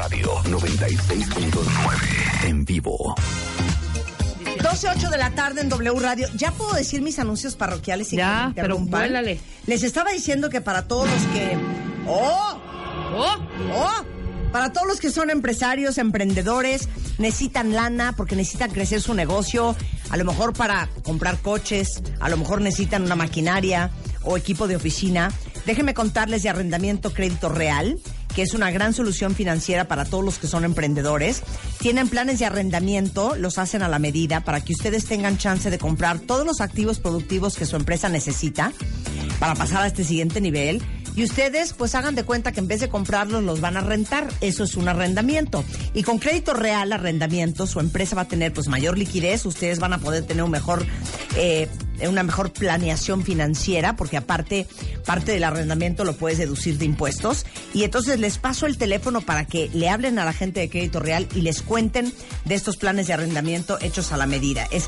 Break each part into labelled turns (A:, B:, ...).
A: Radio 96.9 en vivo.
B: 12:08 de la tarde en W Radio. ¿Ya puedo decir mis anuncios parroquiales sin que me interrumpan?
C: Pero vuélale.
B: Les estaba diciendo que para todos los que... Para todos los que son empresarios, emprendedores, necesitan lana porque necesitan crecer su negocio, a lo mejor para comprar coches, a lo mejor necesitan una maquinaria o equipo de oficina. Déjenme contarles de Arrendamiento Crédito Real, que es una gran solución financiera para todos los que son emprendedores. Tienen planes de arrendamiento, los hacen a la medida para que ustedes tengan chance de comprar todos los activos productivos que su empresa necesita para pasar a este siguiente nivel. Y ustedes, pues hagan de cuenta que en vez de comprarlos, los van a rentar. Eso es un arrendamiento. Y con Crédito Real Arrendamiento, su empresa va a tener pues mayor liquidez. Ustedes van a poder tener una mejor planeación financiera, porque aparte, parte del arrendamiento lo puedes deducir de impuestos. Y entonces les paso el teléfono para que le hablen a la gente de Crédito Real y les cuenten de estos planes de arrendamiento hechos a la medida. Es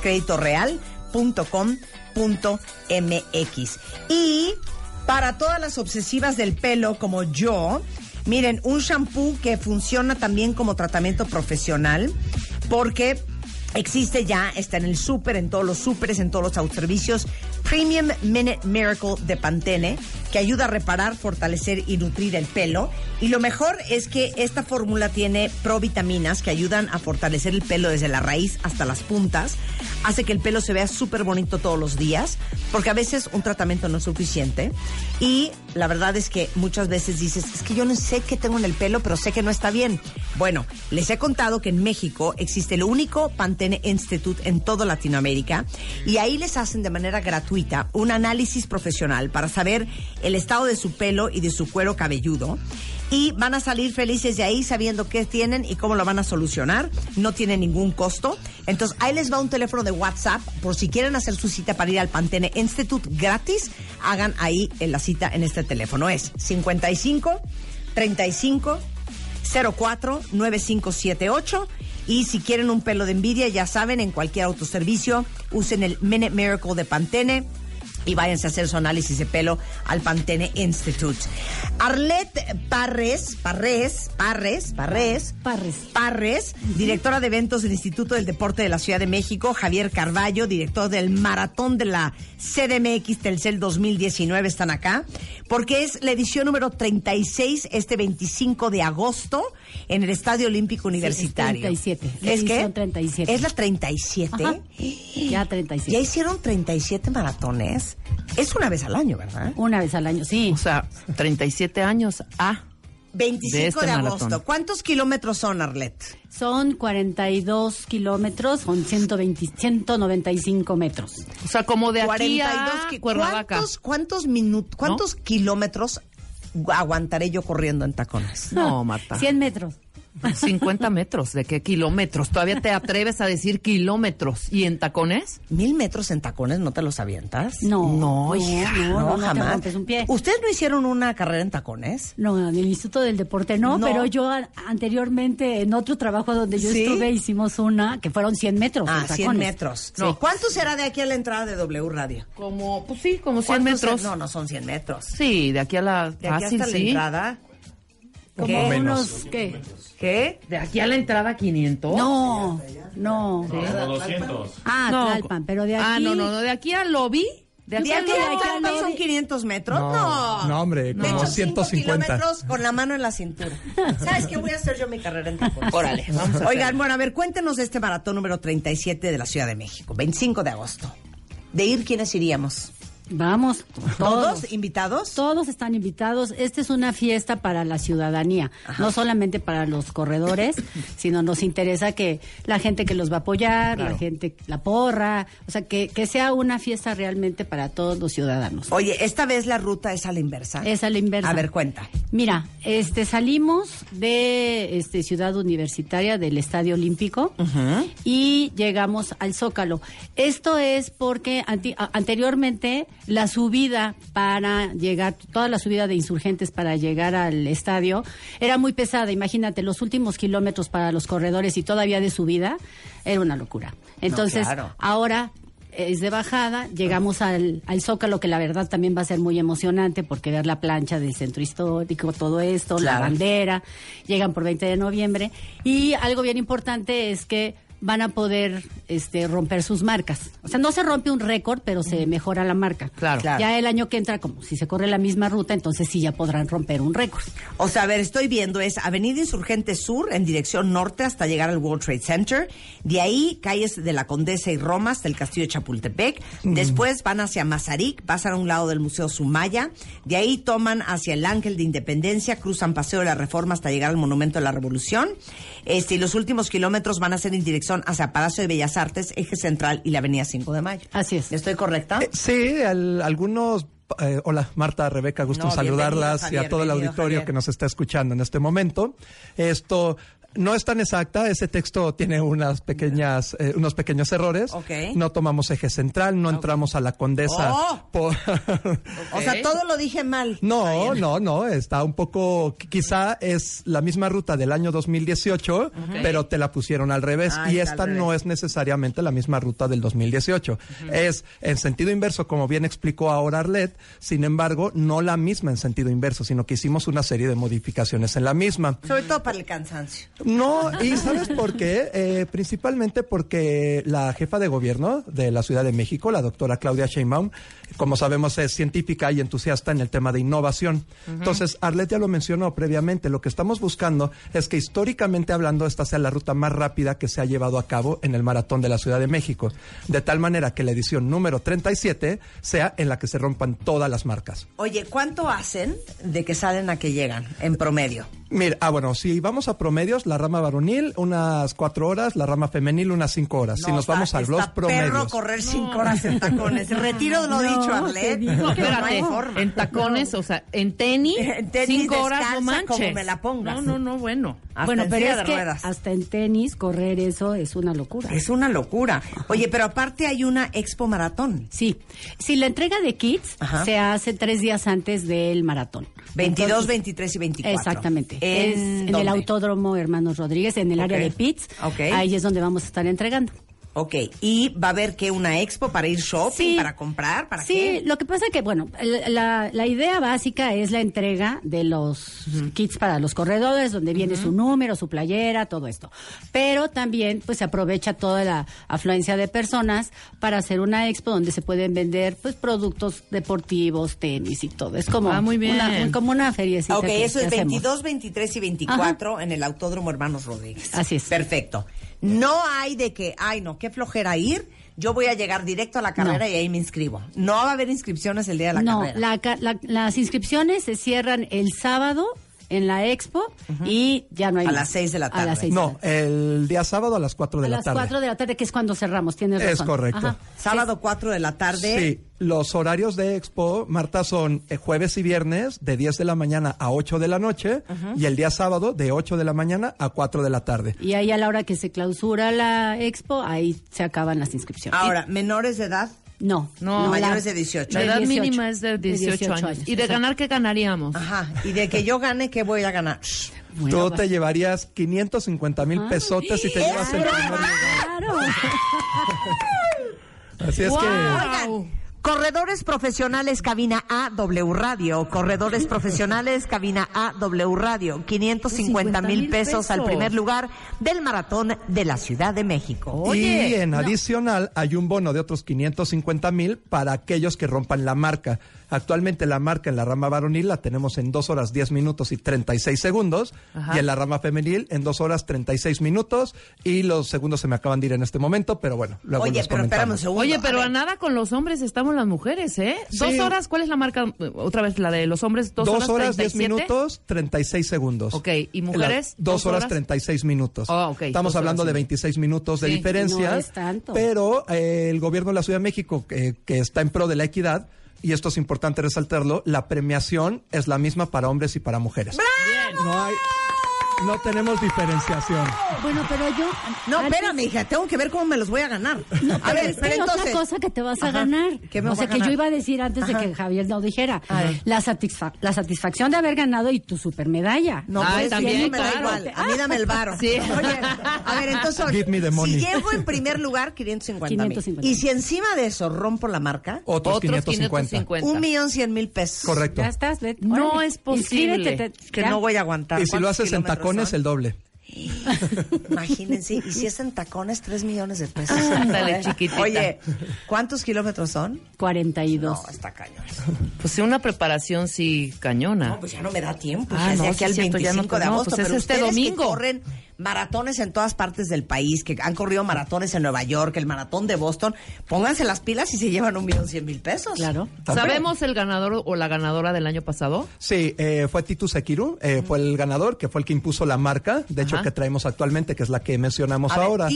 B: creditoreal.com.mx. Y para todas las obsesivas del pelo como yo, miren, un shampoo que funciona también como tratamiento profesional, porque existe ya, está en el súper, en todos los súperes, en todos los autoservicios, Premium Minute Miracle de Pantene, que ayuda a reparar, fortalecer y nutrir el pelo. Y lo mejor es que esta fórmula tiene provitaminas que ayudan a fortalecer el pelo desde la raíz hasta las puntas. Hace que el pelo se vea súper bonito todos los días, porque a veces un tratamiento no es suficiente. Y la verdad es que muchas veces dices, es que yo no sé qué tengo en el pelo, pero sé que no está bien. Bueno, les he contado que en México existe el único Pantene Institute en toda Latinoamérica, y ahí les hacen de manera gratuita un análisis profesional para saber el estado de su pelo y de su cuero cabelludo. Y van a salir felices de ahí sabiendo qué tienen y cómo lo van a solucionar. No tiene ningún costo. Entonces, ahí les va un teléfono de WhatsApp por si quieren hacer su cita para ir al Pantene Institute gratis. Hagan ahí la cita en este teléfono. Es 55 35 04 9578. Y si quieren un pelo de envidia, ya saben, en cualquier autoservicio, usen el Minute Miracle de Pantene y váyanse a hacer su análisis de pelo al Pantene Institute. Arlette Parres, directora de eventos del Instituto del Deporte de la Ciudad de México. Javier Carballo, director del Maratón de la CDMX Telcel 2019, están acá, porque es la edición número 36, este 25 de agosto, en el Estadio Olímpico Universitario.
D: Sí, es 37.
B: ¿Es qué?
D: 37.
B: ¿Es la 37?
D: Ajá. Ya 37.
B: ¿Ya hicieron 37 maratones? Es una vez al año, ¿verdad?
D: Una vez al año, sí.
C: O sea, 37 años a
B: 25 de agosto.
C: maratón.
B: ¿Cuántos kilómetros son, Arlette?
D: Son 42 kilómetros con 195 metros.
C: O sea, como de aquí a Cuernavaca.
B: ¿Cuántos kilómetros aguantaré yo corriendo en tacones?
C: No, Marta.
D: 100 metros.
C: 50 metros. ¿De qué kilómetros? ¿Todavía te atreves a decir kilómetros? ¿Y en tacones?
B: 1,000 metros en tacones, ¿no te los avientas?
D: No,
C: hija,
D: no,
B: jamás.
D: te rompes un pie.
B: ¿Ustedes no hicieron una carrera en tacones?
D: No, en el Instituto del Deporte no, pero yo anteriormente en otro trabajo donde yo estuve hicimos una que fueron 100 metros.
B: Ah,
D: en tacones.
B: 100 metros.
D: Sí.
B: No. ¿Cuánto será de aquí a la entrada de W Radio?
C: Como 100 metros.
B: No son 100 metros.
C: Sí, de aquí a la...
B: De aquí
C: fácil,
B: hasta la
C: sí.
B: entrada.
D: Como
B: ¿Qué?
D: unos, ¿qué?
B: ¿Qué?
C: ¿De aquí a la entrada 500?
D: No.
E: Como 200.
D: Ah,
C: No.
D: Tlalpan, pero de aquí...
C: Ah, no, de aquí al lobby. De aquí
B: ¿De
C: al
B: aquí
C: lobby.
B: a Tlalpan son 500 metros?
F: No, hombre,
B: De
F: como
B: hecho, 5
F: 150.
B: kilómetros con la mano en la cintura. ¿Sabes qué? Voy a hacer yo mi carrera en tacones.
C: Órale, vamos a
B: Oigan, bueno, a ver, cuéntenos de este maratón número 37 de la Ciudad de México, 25 de agosto. ¿De ir quiénes iríamos?
D: Vamos,
B: ¿Todos invitados?
D: Todos están invitados. Esta es una fiesta para la ciudadanía, no solamente para los corredores, sino nos interesa que la gente que los va a apoyar, la gente, la porra, o sea, que sea una fiesta realmente para todos los ciudadanos.
B: Oye, esta vez la ruta es a la inversa.
D: Es a la inversa.
B: A ver, cuenta.
D: Mira, salimos de Ciudad Universitaria del Estadio Olímpico y llegamos al Zócalo. Esto es porque anteriormente la subida para llegar, toda la subida de insurgentes para llegar al estadio era muy pesada. Imagínate, los últimos kilómetros para los corredores y todavía de subida era una locura. Entonces,
B: claro.
D: ahora es de bajada, llegamos al Zócalo, que la verdad también va a ser muy emocionante porque ver la plancha del centro histórico, todo esto,
B: claro.
D: La bandera, llegan por 20 de noviembre y algo bien importante es que van a poder romper sus marcas. O sea, no se rompe un récord, pero se mejora la marca.
C: Claro.
D: Ya el año que entra, como si se corre la misma ruta, entonces sí ya podrán romper un récord.
B: O sea, a ver, estoy viendo, es Avenida Insurgente Sur en dirección norte hasta llegar al World Trade Center. De ahí, calles de la Condesa y Roma hasta el Castillo de Chapultepec. Después van hacia Mazarik, pasan a un lado del Museo Sumaya. De ahí toman hacia el Ángel de Independencia, cruzan Paseo de la Reforma hasta llegar al Monumento de la Revolución. Y los últimos kilómetros van a ser en dirección hacia Palacio de Bellas Artes, Eje Central y la Avenida 5 de Mayo.
D: Así es.
B: ¿Estoy correcta?
A: Sí, algunos... hola, Marta, Rebeca, gusto en saludarlas
B: Javier,
A: y a todo el auditorio
B: Javier.
A: que nos está escuchando en este momento. Esto no es tan exacta, ese texto tiene unos pequeños errores.
B: Okay.
A: No tomamos Eje Central, no entramos a la Condesa.
B: O sea, todo lo dije mal.
A: No, está un poco, quizá es la misma ruta del año 2018, pero te la pusieron al revés y esta no es necesariamente la misma ruta del 2018. Es en sentido inverso, como bien explicó ahora Arlet, sin embargo, no la misma en sentido inverso, sino que hicimos una serie de modificaciones en la misma.
B: Sobre todo para el cansancio.
A: No, ¿y sabes por qué? Principalmente porque la jefa de gobierno de la Ciudad de México, la doctora Claudia Sheinbaum, como sabemos es científica y entusiasta en el tema de innovación. Entonces, Arlet ya lo mencionó previamente, lo que estamos buscando es que históricamente hablando esta sea la ruta más rápida que se ha llevado a cabo en el Maratón de la Ciudad de México, de tal manera que la edición número 37 sea en la que se rompan todas las marcas.
B: Oye, ¿cuánto hacen de que salen a que llegan en promedio?
A: Mira, bueno, si vamos a promedios, la rama varonil unas 4 horas, la rama femenil unas 5 horas. Si nos vamos a los promedios.
B: Perro correr 5 horas en tacones. Retiro lo dicho, Arlet.
C: No,
B: que
C: espérate,
B: no hay forma.
C: en tacones, o sea, en tenis, 5 horas no manches.
B: como me la pongas.
C: No, bueno.
B: Hasta
D: Bueno,
B: en
D: pero
B: silla
D: es
B: de
D: que
B: ruedas.
D: hasta en tenis correr eso es una locura.
B: Es una locura. Oye, pero aparte hay una expo maratón.
D: Sí. Si la entrega de kits se hace 3 días antes del maratón.
B: 22,
D: Entonces,
B: 23 y 24.
D: Exactamente.
B: ¿En
D: el Autódromo Hermanos Rodríguez, en el área de pits. Ahí es donde vamos a estar entregando.
B: Ok, y va a haber que una expo para ir shopping,
D: Sí.
B: para comprar, ¿para
D: Sí,
B: qué?
D: lo que pasa que, bueno, la idea básica es la entrega de los kits para los corredores, donde viene su número, su playera, todo esto. Pero también, pues, se aprovecha toda la afluencia de personas para hacer una expo donde se pueden vender, pues, productos deportivos, tenis y todo. Es como
C: muy bien.
D: como una feriecita.
B: Ok,
D: que
B: eso es
D: hacemos.
B: 22, 23 y 24 en el Autódromo Hermanos Rodríguez.
D: Así es.
B: Perfecto. No hay de que, ay no, qué flojera ir, yo voy a llegar directo a la carrera y ahí me inscribo. No va a haber inscripciones el día de la carrera.
D: Las inscripciones se cierran el sábado en la expo y ya no hay
B: A
D: más.
B: las 6 de la tarde.
D: A las 6 de la
A: No,
D: tarde.
A: el día sábado a las 4 de
D: A
A: la
D: las
A: tarde.
D: 4 de la tarde, que es cuando cerramos, tienes razón.
A: Es correcto.
D: Ajá.
B: Sábado 4 de la tarde.
A: Sí, los horarios de Expo, Marta, son jueves y viernes de 10 de la mañana a 8 de la noche y el día sábado de 8 de la mañana a 4 de la tarde.
D: Y ahí a la hora que se clausura la expo, ahí se acaban las inscripciones.
B: Ahora, menores de edad.
D: No,
B: mayores de 18.
C: La edad
D: 18.
C: mínima es de 18 años. ¿Y de
D: exacto.
C: ganar qué ganaríamos?
B: Ajá. Y de que yo gane, ¿qué voy a ganar?
A: Tú te llevarías 550,000 pesotes si te llevas el primer lugar.
D: Claro.
A: Así es
C: Wow.
A: que...
B: Oigan, corredores profesionales cabina A W Radio, corredores profesionales cabina A W Radio, 550,000 pesos al primer lugar del maratón de la Ciudad de México.
C: Oye,
A: y en adicional hay un bono de otros 550,000 para aquellos que rompan la marca. Actualmente la marca en la rama varonil la tenemos en 2 horas 10 minutos y 36 segundos y en la rama femenil en 2 horas 36 minutos y los segundos se me acaban de ir en este momento, pero bueno, luego
B: Oye,
A: los
B: pero espérame un
A: comentamos.
B: segundo.
C: Oye, pero
B: A
C: a
B: ver,
C: nada con los hombres estamos las mujeres, ¿eh?
A: Sí.
C: 2 horas, ¿cuál es la marca? Otra vez, la de los hombres, 2
A: 2 horas 10
C: 37.
A: minutos, 36 segundos.
C: Ok, ¿y mujeres?
A: 2 horas 36 minutos.
C: Oh, ok,
A: Estamos
C: 2 horas,
A: hablando de
C: sí.
A: 26 minutos de
C: Sí,
A: diferencia.
D: no es tanto.
A: Pero el gobierno de la Ciudad de México, que está en pro de la equidad, y esto es importante resaltarlo, la premiación es la misma para hombres y para mujeres. No hay... No tenemos diferenciación.
D: Bueno, pero yo...
B: No, espérame, hija, tengo que ver cómo me los voy a ganar. A ver, pero
D: hay
B: entonces...
D: otra cosa que te vas a ganar.
B: ¿Qué me
D: o
B: voy
D: sea,
B: a ganar?
D: que yo iba a decir antes de que Javier no dijera. La satisfacción de haber ganado y tu supermedalla.
B: No,
C: Ay,
B: pues
C: también,
B: sí, me da
C: claro.
B: igual. A mí dame el varo.
C: Sí.
B: Oye, a ver, entonces,
A: Give me the money.
B: si llego en primer lugar, 550,000.
D: 550,000.
B: Y si encima de eso rompo la marca,
A: Otros 550.
B: 1,100,000 pesos.
A: Correcto.
D: Ya estás, ve,
C: No
D: órale,
C: es posible.
D: inscríbete,
B: Que
D: ya.
B: no voy a aguantar.
A: Y si lo
B: ¿Cuántos
A: haces en
B: kilómetros
A: tacones,
B: son?
A: el doble.
B: Imagínense, y si es en tacones, 3 millones de pesos.
C: Ándale, chiquitita.
B: Oye, ¿cuántos kilómetros son?
D: 42.
B: No, está cañón.
C: Pues sí, una preparación sí cañona.
B: No, pues ya no me da tiempo.
C: Ah,
B: ya
C: no,
B: de aquí
C: sí
B: al
C: es cierto, ya
B: 25
C: no,
B: de
C: no,
B: agosto.
C: pues es
B: pero
C: este
B: ustedes
C: domingo.
B: que corren maratones en todas partes del país, que han corrido maratones en Nueva York, el maratón de Boston, pónganse las pilas y se llevan 1,100,000 pesos.
D: Claro.
C: ¿Sabemos el ganador o la ganadora del año pasado?
A: Sí, fue Titus Ekiru, fue el ganador, que fue el que impuso la marca, de hecho,
C: Ajá.
A: que traemos actualmente, que es la que mencionamos
B: A ver,
A: ahora.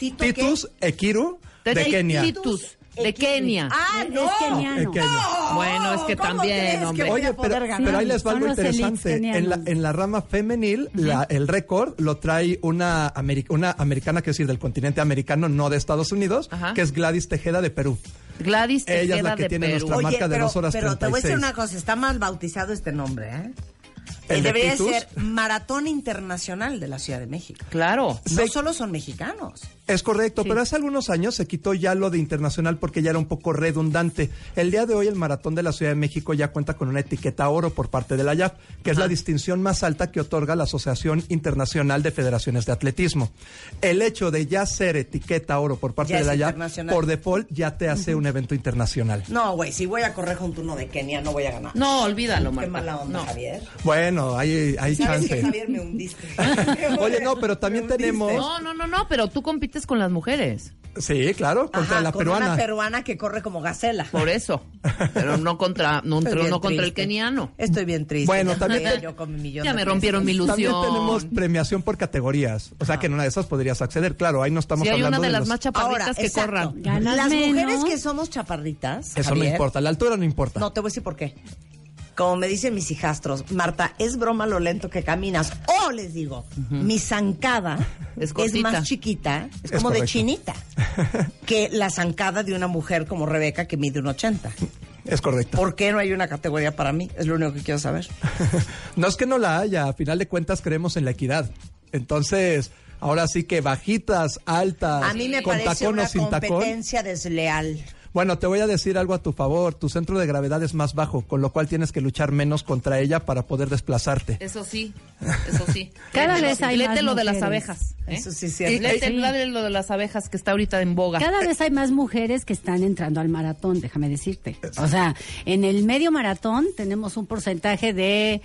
B: Titus
A: Ekiru, de Kenia.
C: Titus, de Kenia.
B: ¡Ah,
D: Es
B: no!
D: keniano.
A: Kenia.
C: Bueno, es que
B: ¿Cómo
C: también,
B: crees que
C: hombre.
B: voy a
A: Oye,
B: poder ganar?
A: pero ahí les va
D: Son
A: algo
D: los elites
A: interesante.
D: kenianos.
A: En la rama femenil, el récord lo trae una americana, que es decir, del continente americano, no de Estados Unidos,
C: Ajá.
A: que es Gladys Tejeda de Perú.
C: Gladys Tejeda
A: Ella es la que
C: de
A: tiene
C: Perú.
A: nuestra marca de 2 horas
B: pero te voy a decir
A: 36.
B: una cosa, está mal bautizado este nombre, ¿eh?
A: ¿El de
B: Debería
A: Titus?
B: ser Maratón Internacional de la Ciudad de México.
C: Claro.
B: No
A: Sí.
B: solo son mexicanos.
A: Es correcto, pero hace algunos años se quitó ya lo de internacional porque ya era un poco redundante. El día de hoy el Maratón de la Ciudad de México ya cuenta con una etiqueta oro por parte de la IAF, que es la distinción más alta que otorga la Asociación Internacional de Federaciones de Atletismo. El hecho de ya ser etiqueta oro por parte
B: Ya
A: de
B: es
A: la IAF,
B: internacional.
A: por default ya te hace un evento internacional.
B: No, güey, si voy a correr junto a uno de Kenia, no voy a ganar.
C: No, olvídalo,
B: Qué
C: Marta.
B: mala onda,
C: No.
B: Javier.
A: Bueno, hay
B: ¿Sabes que
A: chance.
B: Javier me hundiste?
A: Oye, no, pero también
B: Me hundiste.
A: tenemos...
C: No, pero tú compites con las mujeres.
A: Sí, claro, contra
B: Ajá,
A: la
B: con
A: peruana.
B: una peruana que corre como gacela.
C: Por eso. Pero no contra,
B: Estoy bien
C: contra el
B: triste.
C: keniano.
B: Estoy bien triste.
A: Bueno,
B: Ya
A: también
B: estoy
A: te-
B: yo con mi millón
C: Ya
B: de
C: me
B: pesos.
C: rompieron mi ilusión.
A: También tenemos premiación por categorías. O sea que en una de esas podrías acceder. Claro, ahí no estamos
C: Si hay
A: hablando
C: una de las
A: los...
C: más chaparritas
B: Ahora,
C: que
B: exacto.
C: corran.
D: Ganas
B: Las
D: menos.
B: mujeres que somos chaparritas,
A: Eso
B: Javier,
A: no importa, la altura no importa.
B: No, te voy a decir por qué. Como me dicen mis hijastros, Marta, es broma lo lento que caminas. O les digo, mi zancada
C: Es
B: es
C: cortita.
B: más chiquita, es
A: Es
B: como de
A: correcto.
B: chinita, que la zancada de una mujer como Rebeca que mide 1,80.
A: Es correcto.
B: ¿Por qué no hay una categoría para mí? Es lo único que quiero saber.
A: No es que no la haya, a final de cuentas creemos en la equidad. Entonces, ahora sí que bajitas, altas,
B: A mí me
A: con
B: parece
A: tacón
B: una
A: o sin tacón.
B: competencia desleal.
A: Bueno, te voy a decir algo a tu favor. Tu centro de gravedad es más bajo, con lo cual tienes que luchar menos contra ella para poder desplazarte.
C: Eso sí, eso sí.
D: Cada vez hay
C: Léete
D: más
C: lo de las
D: mujeres.
C: abejas. ¿eh?
B: Eso sí es cierto.
C: Léete
D: Sí.
C: lo de las abejas que está ahorita en boga.
D: Cada vez hay más mujeres que están entrando al maratón, déjame decirte. O sea, en el medio maratón tenemos un porcentaje de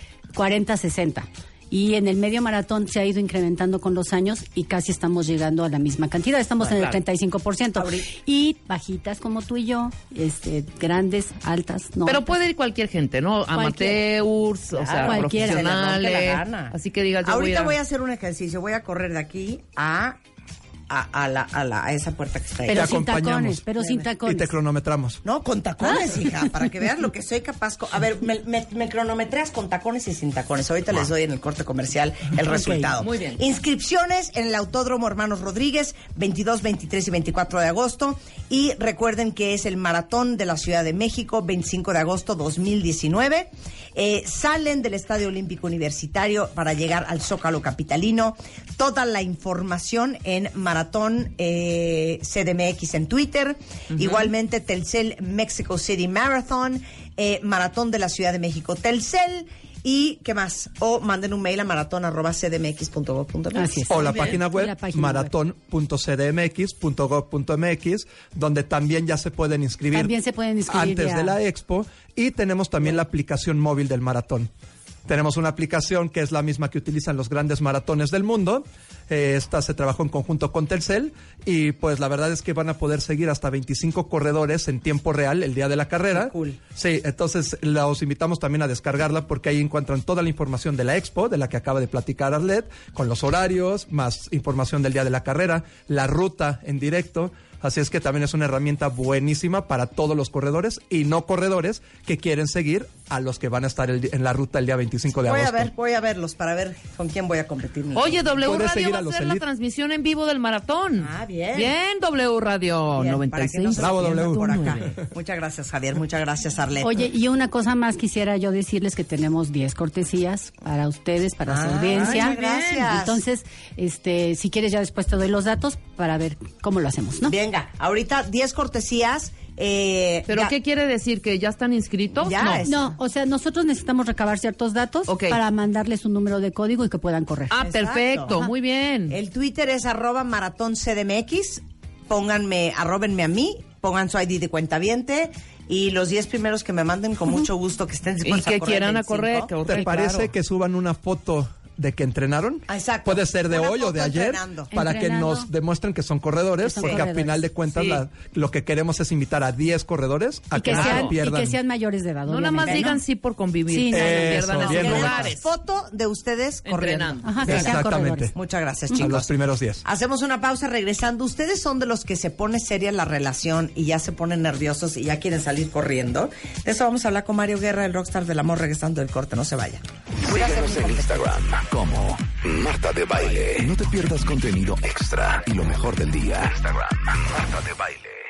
D: 40-60. Y en el medio maratón se ha ido incrementando con los años y casi estamos llegando a la misma cantidad. Estamos en el 35%.
B: Ahorita.
D: Y bajitas como tú y yo, grandes, altas, no.
C: Pero puede ir cualquier gente, ¿no?
B: Cualquiera.
C: Amateurs, o sea,
D: Cualquiera.
B: Se le rompe la
C: profesionales.
B: gana.
C: Así que digas, yo
B: Ahorita
C: voy
B: voy a hacer un ejercicio. Voy a correr de aquí a esa puerta que está ahí.
D: Pero
A: Te
D: sin
A: acompañamos.
D: tacones, pero sin
A: Y
D: tacones.
A: te cronometramos.
B: No, con tacones, hija, para que veas lo que soy capaz. A ver, me cronometreas con tacones y sin tacones. Ahorita les doy en el corte comercial el resultado.
C: muy bien.
B: Inscripciones en el Autódromo Hermanos Rodríguez, 22, 23 y 24 de agosto. Y recuerden que es el Maratón de la Ciudad de México, 25 de agosto 2019. Salen del Estadio Olímpico Universitario para llegar al Zócalo Capitalino. Toda la información en Maratón CDMX en Twitter. Igualmente Telcel Mexico City Marathon, Maratón de la Ciudad de México Telcel. ¿Y qué más? O manden un mail a maratón@cdmx.gov.mx.
D: Así es.
A: O la
D: Muy bien.
A: página web
D: La página
A: maratón.cdmx.gov.mx, donde también ya se pueden inscribir,
D: También se pueden inscribir
A: antes
D: ya.
A: de la expo. Y tenemos también la aplicación móvil del maratón. Tenemos una aplicación que es la misma que utilizan los grandes maratones del mundo. Esta se trabajó en conjunto con Telcel y pues la verdad es que van a poder seguir hasta 25 corredores en tiempo real el día de la carrera.
B: Qué cool.
A: Sí, entonces los invitamos también a descargarla porque ahí encuentran toda la información de la expo, de la que acaba de platicar Arlet, con los horarios, más información del día de la carrera, la ruta en directo. Así es que también es una herramienta buenísima para todos los corredores y no corredores que quieren seguir a los que van a estar en la ruta el día 25 de agosto.
B: Voy a verlos para ver con quién voy a competir.
C: Oye, W
A: Puedes
C: Radio
A: seguir
C: va
A: a
C: a
A: los
C: hacer la
A: Elite.
C: transmisión en vivo del maratón.
B: Ah, bien.
C: Bien, W Radio
B: Bien, para que no
C: 96.
B: se
A: Bravo,
B: pierdan
A: W.
B: por acá. Muchas gracias, Javier. Muchas gracias, Arlet.
D: Oye, y una cosa más quisiera yo decirles que tenemos 10 cortesías para ustedes, para su audiencia.
B: Ay, gracias.
D: Entonces, si quieres ya después te doy los datos para ver cómo lo hacemos, ¿no?
B: Venga, ahorita 10 cortesías.
C: ¿Pero
B: ya-
C: qué quiere decir? ¿Que ya están inscritos?
B: Ya
C: no.
B: es-
D: No, o sea, nosotros necesitamos recabar ciertos datos
C: Ok.
D: para mandarles un número de código y que puedan correr.
C: Ah,
B: Exacto.
C: perfecto,
B: Ajá.
C: muy bien.
B: El Twitter es @maratóncdmx. Arróbenme a mí, pongan su ID de cuentaviente y los 10 primeros que me manden con mucho gusto que estén
C: Y
B: dispuestos
C: que
B: a correr
C: quieran a
B: 25.
C: correr. Que
A: ¿Te parece
C: claro.
A: que suban una foto de que entrenaron?
B: Exacto.
A: Puede ser de
B: Una
A: hoy o de
B: foto
A: ayer,
B: entrenando.
A: para
D: Entrenando.
A: que nos demuestren que son corredores,
D: Que son
A: porque
D: corredores.
A: al final de cuentas
C: Sí.
A: lo que queremos es invitar a 10 corredores a
D: Y que,
A: que no
C: sean-
A: se
D: sean, y
A: pierdan.
D: que sean mayores de edad.
C: No nada más
D: obviamente,
C: digan
D: ¿no?
C: sí por convivir.
D: Sí,
C: que
D: no,
C: no
D: no.
C: pierdan
A: Eso,
C: esos
A: bien,
C: lugares.
B: Foto de ustedes corriendo.
C: Entrenando.
D: Ajá, que sean
A: Exactamente.
D: corredores.
B: Muchas gracias,
A: A
B: chicos.
A: los primeros 10.
B: Hacemos una pausa regresando. ¿Ustedes son de los que se pone seria la relación y ya se ponen nerviosos y ya quieren salir corriendo? De eso vamos a hablar con Mario Guerra, el rockstar del amor, regresando del corte. No se vayan.
F: Síguenos en Instagram como Marta de Baile. No te pierdas contenido extra y lo mejor del día. Instagram, Marta de Baile.